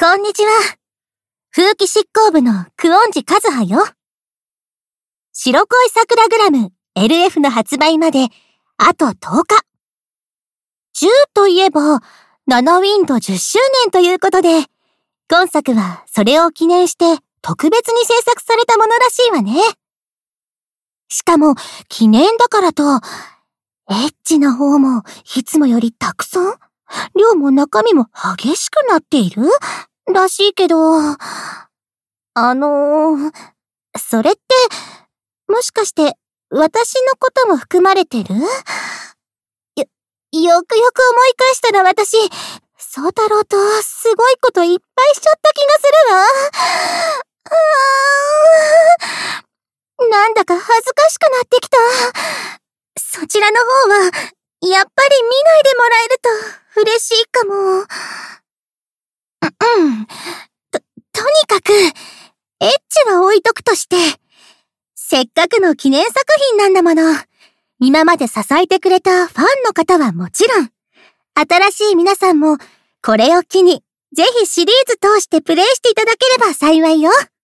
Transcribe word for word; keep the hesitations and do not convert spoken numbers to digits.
こんにちは。風紀執行部の久遠寺和葉よ。白恋桜グラム エルエフ の発売まであととおか。じゅうといえばななウィンドじゅっしゅうねんということで、今作はそれを記念して特別に制作されたものらしいわね。しかも記念だからと、エッチな方もいつもよりたくさん、量も中身も激しくなっているらしいけど、あのー、それって、もしかして私のことも含まれてる？よ、よくよく思い返したら私、宗太郎とすごいこといっぱいしちゃった気がするわ。あーなんだか恥ずかしくなってきた。そちらの方は、やっぱり見ないでもらえると嬉しいかも。うん。と、とにかく、エッチは置いとくとして、せっかくの記念作品なんだもの。今まで支えてくれたファンの方はもちろん、新しい皆さんも、これを機に、ぜひシリーズ通してプレイしていただければ幸いよ。